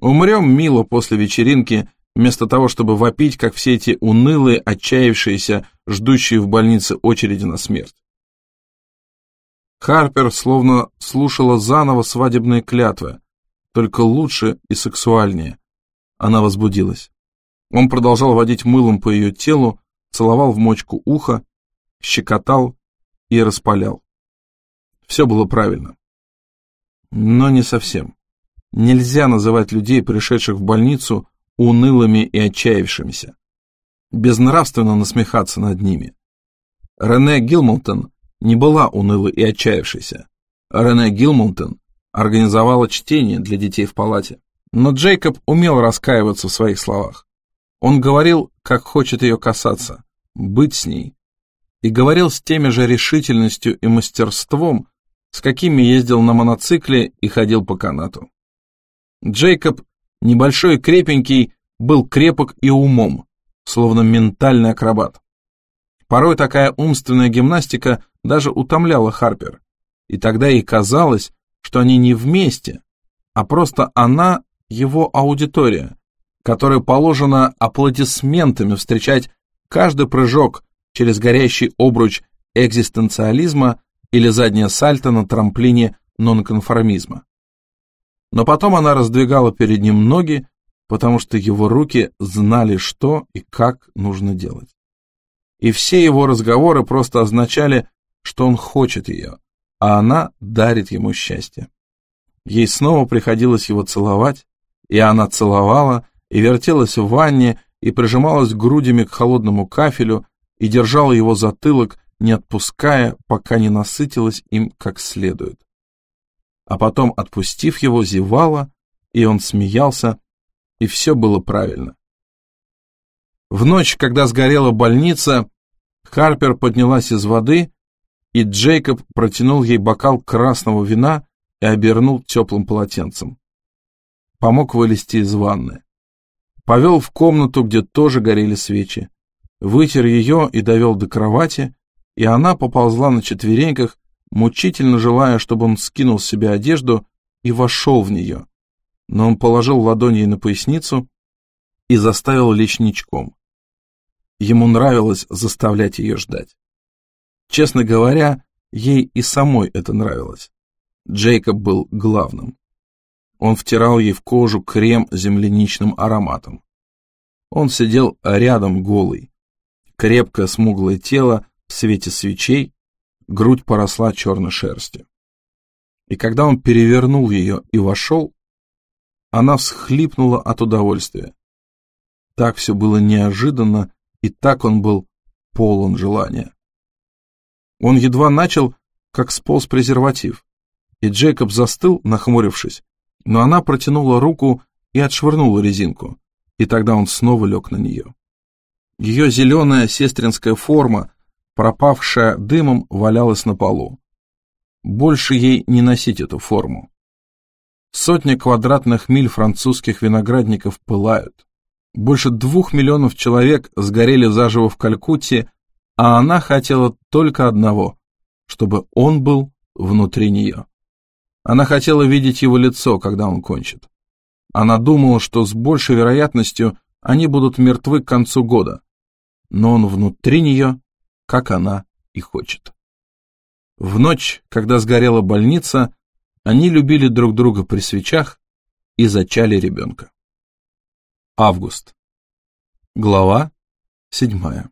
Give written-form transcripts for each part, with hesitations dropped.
Умрем мило после вечеринки, вместо того, чтобы вопить, как все эти унылые, отчаявшиеся, ждущие в больнице очереди на смерть. Харпер словно слушала заново свадебные клятвы, только лучше и сексуальнее. Она возбудилась. Он продолжал водить мылом по ее телу, целовал в мочку уха, щекотал и распалял. Все было правильно. Но не совсем. Нельзя называть людей, пришедших в больницу, унылыми и отчаявшимися. Безнравственно насмехаться над ними. Рене Гилмолтон не была унылой и отчаявшейся. Рене Гилмолтон организовала чтение для детей в палате. Но Джейкоб умел раскаиваться в своих словах. Он говорил, как хочет ее касаться, быть с ней. И говорил с теми же решительностью и мастерством, с какими ездил на моноцикле и ходил по канату. Джейкоб, небольшой и крепенький, был крепок и умом, словно ментальный акробат. Порой такая умственная гимнастика даже утомляла Харпер, и тогда ей казалось, что они не вместе, а просто она его аудитория, которой положено аплодисментами встречать каждый прыжок через горящий обруч экзистенциализма или заднее сальто на трамплине нонконформизма. Но потом она раздвигала перед ним ноги, потому что его руки знали, что и как нужно делать. И все его разговоры просто означали, что он хочет ее, а она дарит ему счастье. Ей снова приходилось его целовать, и она целовала, и вертелась в ванне, и прижималась грудями к холодному кафелю, и держала его затылок, не отпуская, пока не насытилась им как следует. А потом, отпустив его, зевала, и он смеялся, и все было правильно. В ночь, когда сгорела больница, Харпер поднялась из воды, и Джейкоб протянул ей бокал красного вина и обернул теплым полотенцем. Помог вылезти из ванны. Повел в комнату, где тоже горели свечи. Вытер ее и довел до кровати, и она поползла на четвереньках, мучительно желая, чтобы он скинул с себя одежду и вошел в нее. Но он положил ладонь ей на поясницу и заставил лечь ничком. Ему нравилось заставлять ее ждать. Честно говоря, ей и самой это нравилось. Джейкоб был главным. Он втирал ей в кожу крем с земляничным ароматом. Он сидел рядом голый. Крепкое смуглое тело в свете свечей, грудь поросла черной шерстью. И когда он перевернул ее и вошел, она всхлипнула от удовольствия. Так все было неожиданно, и так он был полон желания. Он едва начал, как сполз презерватив, и Джейкоб застыл, нахмурившись, но она протянула руку и отшвырнула резинку, и тогда он снова лег на нее. Ее зеленая сестринская форма, пропавшая дымом, валялась на полу. Больше ей не носить эту форму. 100 квадратных миль французских виноградников пылают. Больше 2 миллионов человек сгорели заживо в Калькутте, а она хотела только одного, чтобы он был внутри нее. Она хотела видеть его лицо, когда он кончит. Она думала, что с большей вероятностью они будут мертвы к концу года, но он внутри нее, как она и хочет. В ночь, когда сгорела больница, они любили друг друга при свечах и зачали ребенка. Август. Глава 7.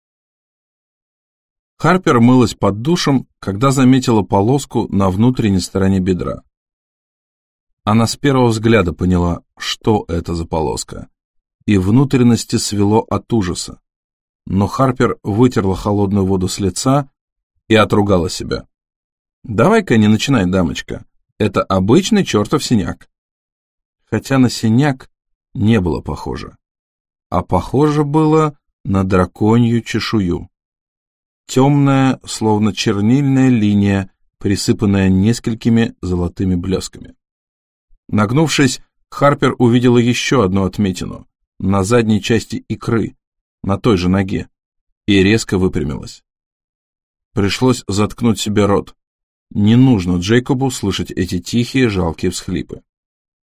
Харпер мылась под душем, когда заметила полоску на внутренней стороне бедра. Она с первого взгляда поняла, что это за полоска, и внутренности свело от ужаса. Но Харпер вытерла холодную воду с лица и отругала себя. «Давай-ка не начинай, дамочка, это обычный чертов синяк». Хотя на синяк не было похоже, а похоже было на драконью чешую. Темная, словно чернильная линия, присыпанная несколькими золотыми блесками. Нагнувшись, Харпер увидела еще одну отметину на задней части икры, на той же ноге, и резко выпрямилась. Пришлось заткнуть себе рот. Не нужно Джейкобу слышать эти тихие, жалкие всхлипы.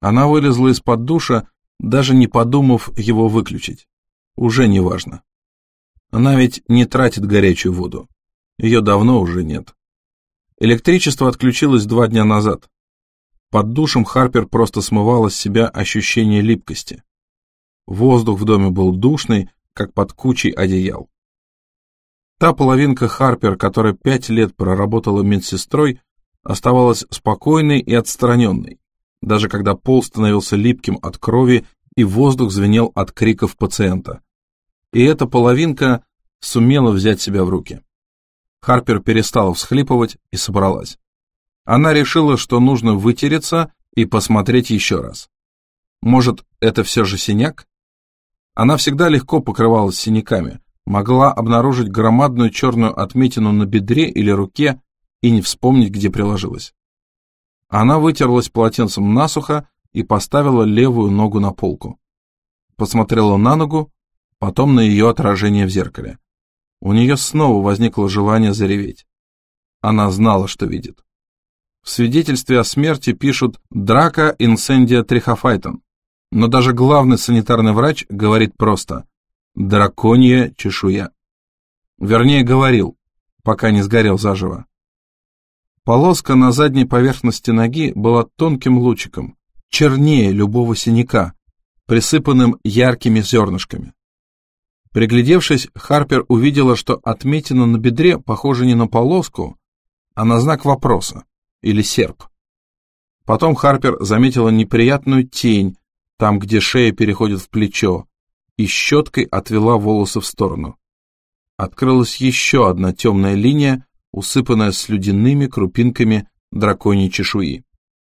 Она вылезла из-под душа, даже не подумав его выключить. Уже не важно. Она ведь не тратит горячую воду. Ее давно уже нет. Электричество отключилось 2 дня назад. Под душем Харпер просто смывала с себя ощущение липкости. Воздух в доме был душный, как под кучей одеял. Та половинка Харпер, которая 5 лет проработала медсестрой, оставалась спокойной и отстраненной, даже когда пол становился липким от крови и воздух звенел от криков пациента. И эта половинка сумела взять себя в руки. Харпер перестала всхлипывать и собралась. Она решила, что нужно вытереться и посмотреть еще раз. Может, это все же синяк? Она всегда легко покрывалась синяками, могла обнаружить громадную черную отметину на бедре или руке и не вспомнить, где приложилась. Она вытерлась полотенцем насухо и поставила левую ногу на полку. Посмотрела на ногу, потом на ее отражение в зеркале. У нее снова возникло желание зареветь. Она знала, что видит. В свидетельстве о смерти пишут «драка инсендия трихофайтон», но даже главный санитарный врач говорит просто «драконья чешуя». Вернее, говорил, пока не сгорел заживо. Полоска на задней поверхности ноги была тонким лучиком, чернее любого синяка, присыпанным яркими зернышками. Приглядевшись, Харпер увидела, что отметина на бедре похожа не на полоску, а на знак вопроса или серп. Потом Харпер заметила неприятную тень, там, где шея переходит в плечо, и щеткой отвела волосы в сторону. Открылась еще одна темная линия, усыпанная слюдяными крупинками драконьей чешуи.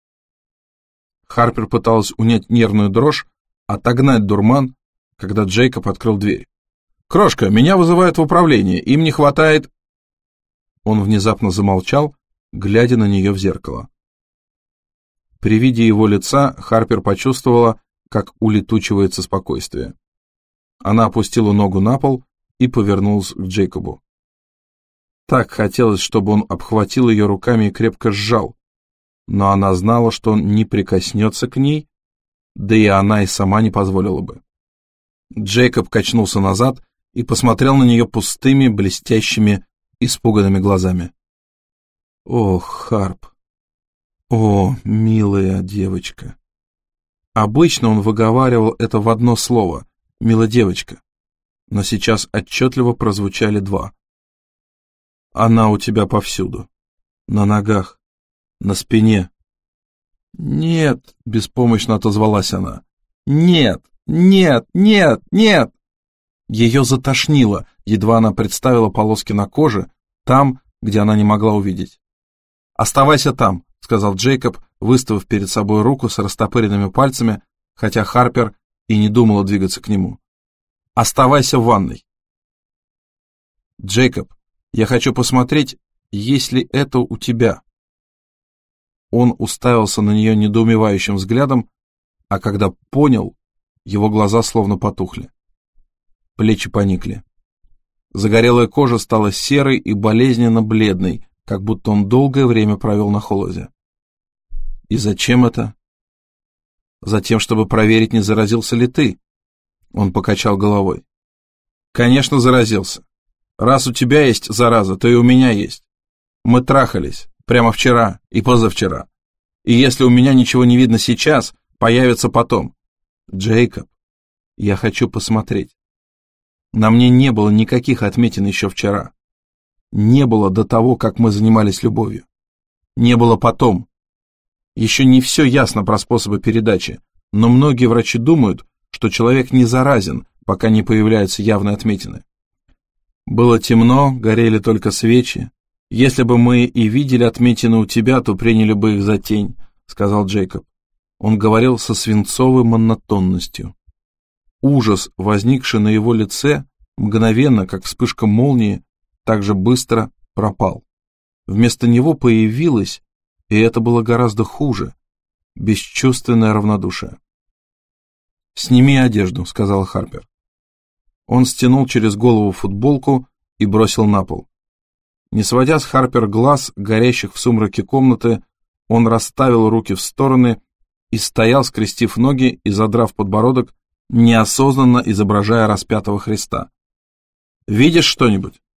Харпер пыталась унять нервную дрожь, отогнать дурман, когда Джейкоб открыл дверь. «Крошка, меня вызывают в управление, им не хватает...» Он внезапно замолчал, глядя на нее в зеркало. При виде его лица Харпер почувствовала, как улетучивается спокойствие. Она опустила ногу на пол и повернулась к Джейкобу. Так хотелось, чтобы он обхватил ее руками и крепко сжал, но она знала, что он не прикоснется к ней, да и она и сама не позволила бы. Джейкоб качнулся назад и посмотрел на нее пустыми, блестящими, испуганными глазами. «О, Харп! О, милая девочка!» Обычно он выговаривал это в одно слово «милая девочка», но сейчас отчетливо прозвучали 2. «Она у тебя повсюду, на ногах, на спине». «Нет», — беспомощно отозвалась она, «нет, нет, нет, нет». Ее затошнило, едва она представила полоски на коже, там, где она не могла увидеть. «Оставайся там», — сказал Джейкоб, выставив перед собой руку с растопыренными пальцами, хотя Харпер и не думала двигаться к нему. «Оставайся в ванной». «Джейкоб, я хочу посмотреть, есть ли это у тебя». Он уставился на нее недоумевающим взглядом, а когда понял, его глаза словно потухли. Плечи поникли. Загорелая кожа стала серой и болезненно бледной, как будто он долгое время провел на холоде. «И зачем это?» «Затем, чтобы проверить, не заразился ли ты». Он покачал головой. «Конечно, заразился. Раз у тебя есть зараза, то и у меня есть. Мы трахались прямо вчера и позавчера. И если у меня ничего не видно сейчас, появится потом. Джейкоб, я хочу посмотреть. На мне не было никаких отметин еще вчера. Не было до того, как мы занимались любовью. Не было потом. Еще не все ясно про способы передачи, но многие врачи думают, что человек не заразен, пока не появляются явные отметины. Было темно, горели только свечи. Если бы мы и видели отметины у тебя, то приняли бы их за тень, сказал Джейкоб. Он говорил со свинцовой монотонностью. Ужас, возникший на его лице, мгновенно, как вспышка молнии, так же быстро пропал. Вместо него появилось, и это было гораздо хуже, бесчувственное равнодушие. «Сними одежду», — сказал Харпер. Он стянул через голову футболку и бросил на пол. Не сводя с Харпер глаз, горящих в сумраке комнаты, он расставил руки в стороны и стоял, скрестив ноги и задрав подбородок, неосознанно изображая распятого Христа. «Видишь что-нибудь?»